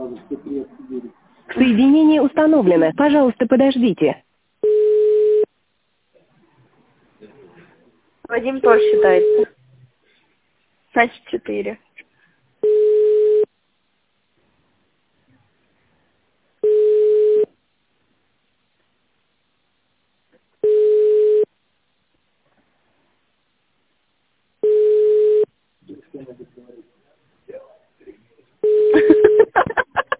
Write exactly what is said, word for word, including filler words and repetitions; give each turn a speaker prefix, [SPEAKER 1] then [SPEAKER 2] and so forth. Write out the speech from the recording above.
[SPEAKER 1] Соединение установлено. Пожалуйста, подождите.
[SPEAKER 2] Вадим тоже считается. Значит, четыре.